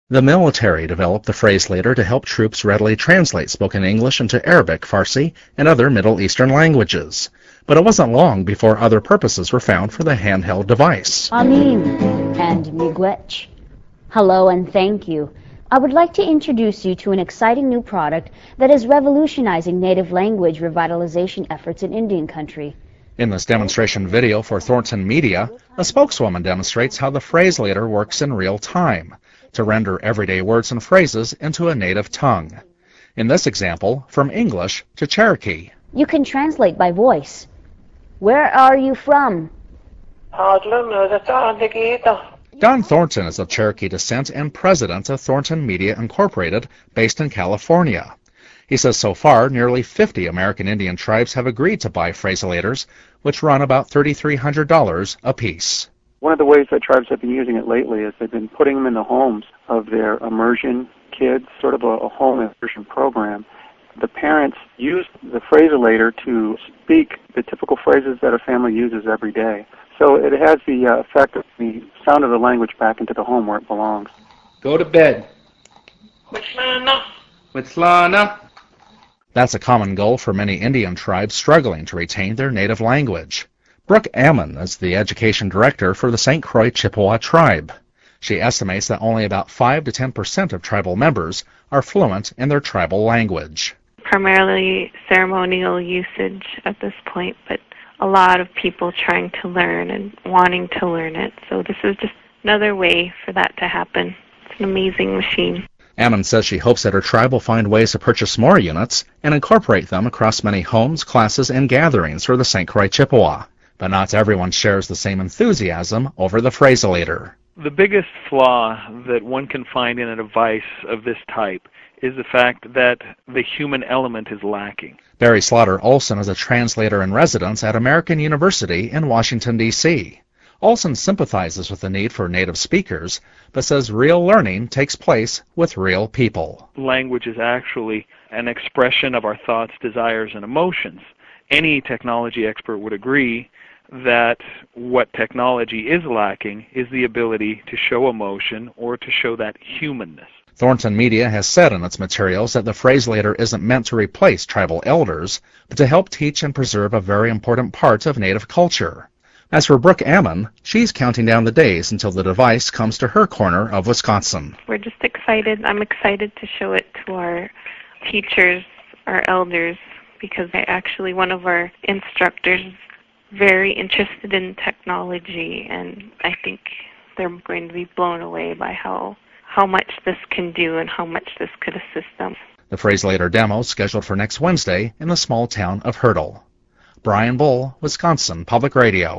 The military developed the Phraselator to help troops readily translate spoken English into Arabic, Farsi, and other Middle Eastern languages. But it wasn't long before other purposes were found for the handheld device. Amin and miigwech. Hello and thank you. I would like to introduce you to an exciting new product that is revolutionizing native language revitalization efforts in Indian country. In this demonstration video for Thornton Media, a spokeswoman demonstrates how the Phraselator works in real time to render everyday words and phrases into a native tongue. In this example, from English to Cherokee. You can translate by voice. Where are you from? Don Thornton is of Cherokee descent and president of Thornton Media Incorporated, based in California. He says so far, nearly 50 American Indian tribes have agreed to buy Phraselators, which run about $3,300 apiece. One of the ways that tribes have been using it lately is they've been putting them in the homes of their immersion kids, sort of a home immersion program. The parents use the Phraselator to speak the typical phrases that a family uses every day. So it has the effect of the sound of the language back into the home where it belongs. Go to bed. Witslana. That's a common goal for many Indian tribes struggling to retain their native language. Brooke Ammon is the education director for the St. Croix Chippewa tribe. She estimates that only about 5 to 10% of tribal members are fluent in their tribal language. Primarily ceremonial usage at this point, but a lot of people trying to learn and wanting to learn it. So this is just another way for that to happen. It's an amazing machine. Ammon says she hopes that her tribe will find ways to purchase more units and incorporate them across many homes, classes, and gatherings for the St. Croix Chippewa. But not everyone shares the same enthusiasm over the Phraselator. The biggest flaw that one can find in a device of this type is the fact that the human element is lacking. Barry Slaughter Olson is a translator in residence at American University in Washington, D.C. Olson sympathizes with the need for native speakers, but says real learning takes place with real people. Language is actually an expression of our thoughts, desires, and emotions. Any technology expert would agree that what technology is lacking is the ability to show emotion or to show that humanness. Thornton Media has said in its materials that the Phraselator isn't meant to replace tribal elders, but to help teach and preserve a very important part of Native culture. As for Brooke Ammon, she's counting down the days until the device comes to her corner of Wisconsin. We're just excited. I'm excited to show it to our teachers, our elders, because actually one of our instructors is very interested in technology, and I think they're going to be blown away by how much this can do and how much this could assist them. The Phraselator demo is scheduled for next Wednesday in the small town of Hurdle. Brian Bull, Wisconsin Public Radio.